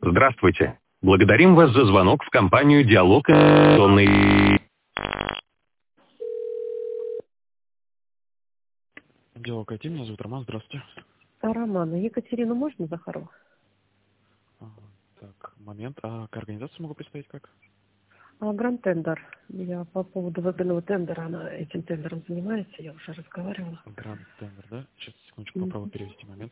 Здравствуйте. Благодарим вас за звонок в компанию «Диалог инвестиционный». Диалог IT, меня зовут Роман, здравствуйте. Романа, Екатерину можно, Захарову? Так, момент. А к организации могу представить как? Гранд Тендер. Я по поводу выгодного тендера, она этим тендером занимается, я уже разговаривала. Гранд Тендер, да? Сейчас, секундочку, попробую перевести момент.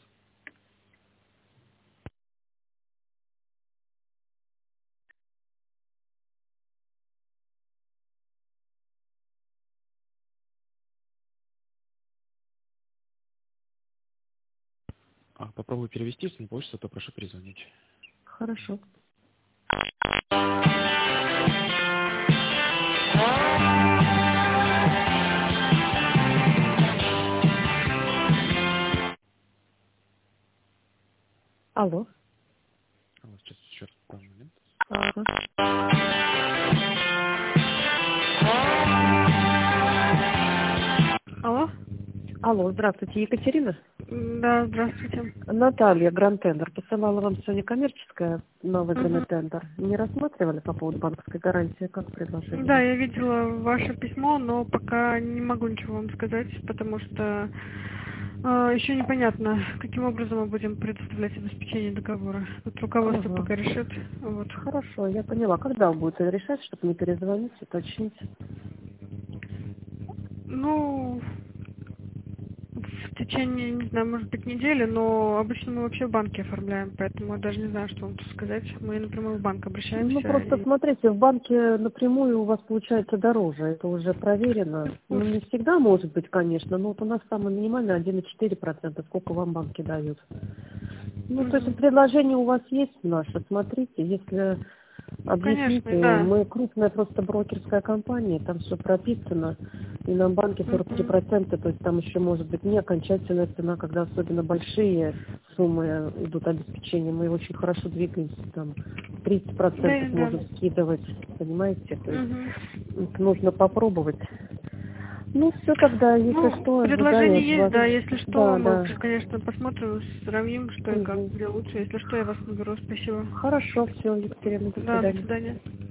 Попробую перевести, если не получится, то прошу перезвонить. Хорошо. Алло. Сейчас еще раз пару момент. Ага. Алло? Алло, здравствуйте, Екатерина? Да, здравствуйте. Наталья, Гранд Тендер. Посылала вам сегодня коммерческое на выгодный тендер. Не рассматривали по поводу банковской гарантии? Как предложение? Да, я видела ваше письмо, но пока не могу ничего вам сказать, потому что еще непонятно, каким образом мы будем предоставлять обеспечение договора. Тут руководство пока решит. Вот. Хорошо, я поняла. Когда вы будете решать, чтобы не перезвонить, уточнить? Ну, в течение, не знаю, может быть, недели, но обычно мы вообще в банке оформляем, поэтому я даже не знаю, что вам тут сказать. Мы напрямую в банк обращаемся. Ну, просто смотрите, в банке напрямую у вас получается дороже, это уже проверено. Ну, не всегда может быть, конечно, но вот у нас самый минимальный 1,4%, сколько вам банки дают. Ну, то есть предложение у вас есть наше, смотрите, если объясните, конечно, да. мы крупная просто брокерская компания, там все прописано, и нам банки 43%, то есть там еще может быть не окончательная цена, когда особенно большие суммы идут обеспечения, мы очень хорошо двигаемся, там 30% можем скидывать, понимаете, то есть нужно попробовать. Ну, все тогда, если что, предложение есть, да, если что, мы, да. конечно, посмотрим, сравним, что и как, где лучше. Если что, я вас наберу, спасибо. Хорошо, все, Екатерина, до свидания. Да, до свидания.